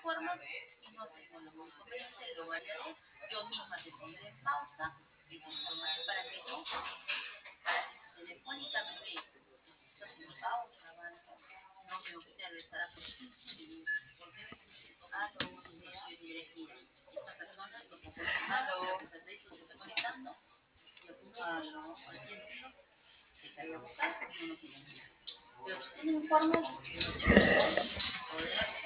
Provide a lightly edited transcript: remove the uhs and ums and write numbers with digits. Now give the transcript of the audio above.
informas y no tengo ningún inconveniente, lo variaré. Yo misma te pondré en pausa y te informaré para que no, para que si telefónicamente necesito sin pausa, avanzo, no me observe para ¿por qué necesito? No soy directiva. Esta persona lo que se está conectando, yo pongo al científico que estaría buscando y no tiene. Pero si tiene informes, no te puedo poder